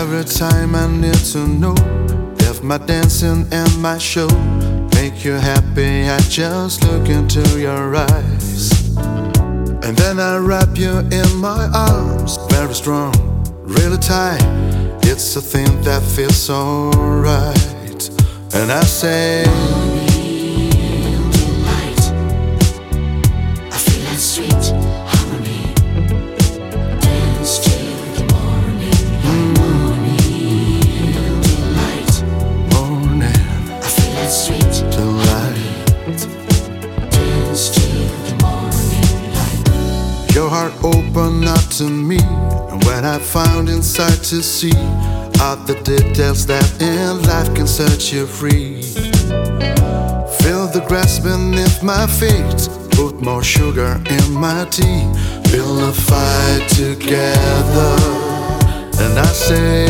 Every time I need to know if my dancing and my show make you happy, I just look into your eyes. And then I wrap you in my arms, very strong, really tight. It's a thing that feels so right. And I say, morning delight. I feel that sweet harmony. Dance till the morning light. Morning delight. morning I feel that sweet delight. dance till the morning light. Your heart opened up to me, and when I found inside to see all the details that in life can set you free. Feel the grass beneath my feet, put more sugar in my tea, build a fire together. And I say,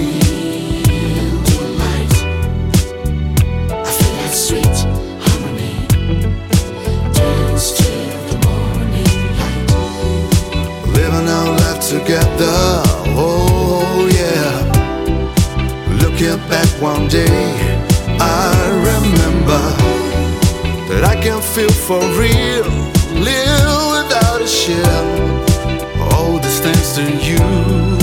Delight. I feel that sweet harmony. Dance till the morning light. living our life together, oh yeah. Looking back one day, I remember that I can feel for real, live without a shell. All this thanks to you.